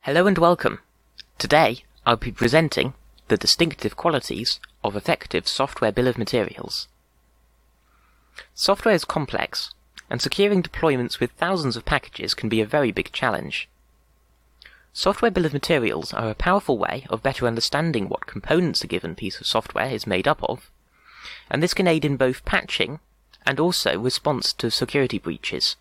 Hello and welcome. Today I'll be presenting the distinctive qualities of effective software bill of materials. Software is complex, and securing deployments with thousands of packages can be a very big challenge. Software bill of materials are a powerful way of better understanding what components a given piece of software is made up of, and this can aid in both patching and also response to security breaches.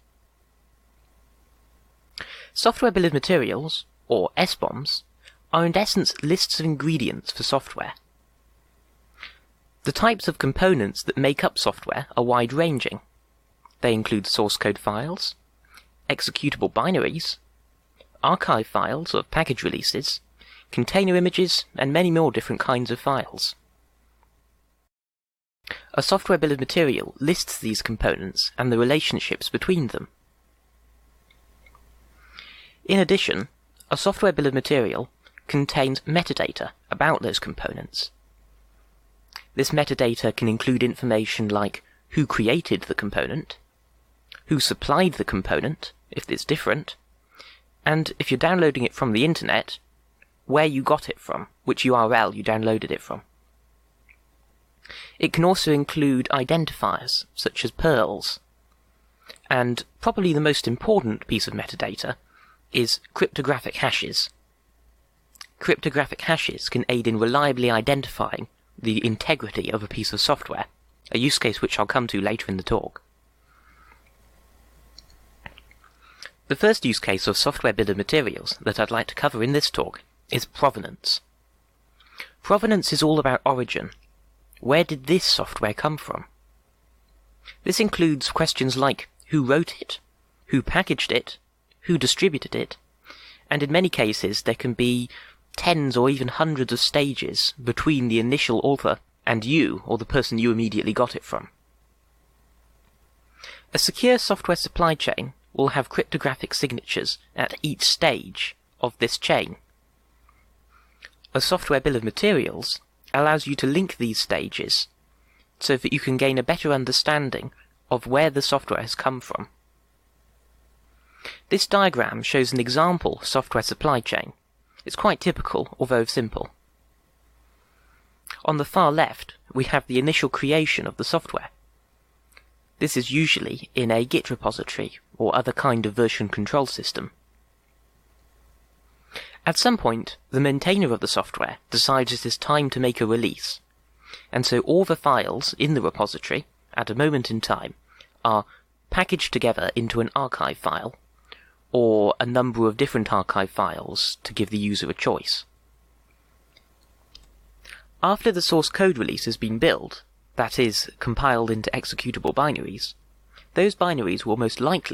Software bill of materials, or SBOMs, are in essence lists of ingredients for software. The types of components that make up software are wide-ranging. They include source code files, executable binaries, archive files of package releases, container images, and many more different kinds of files. A software bill of material lists these components and the relationships between them. In addition, a software bill of material contains metadata about those components. This metadata can include information like who created the component, who supplied the component, if it's different, and if you're downloading it from the internet, where you got it from, which URL you downloaded it from. It can also include identifiers, such as PURLs, and probably the most important piece of metadata is cryptographic hashes. Cryptographic hashes can aid in reliably identifying the integrity of a piece of software, a use case which I'll come to later in the talk. The first use case of software bill of materials that I'd like to cover in this talk is provenance. Provenance is all about origin. Where did this software come from? This includes questions like who wrote it, who packaged it, who distributed it, and in many cases there can be tens or even hundreds of stages between the initial author and you, or the person you immediately got it from. A secure software supply chain will have cryptographic signatures at each stage of this chain. A software bill of materials allows you to link these stages so that you can gain a better understanding of where the software has come from. This diagram shows an example software supply chain. It's quite typical, although simple. On the far left, we have the initial creation of the software. This is usually in a Git repository or other kind of version control system. At some point, the maintainer of the software decides it is time to make a release, and so all the files in the repository, at a moment in time, are packaged together into an archive file, or a number of different archive files to give the user a choice. After the source code release has been built, that is, compiled into executable binaries, those binaries will most likely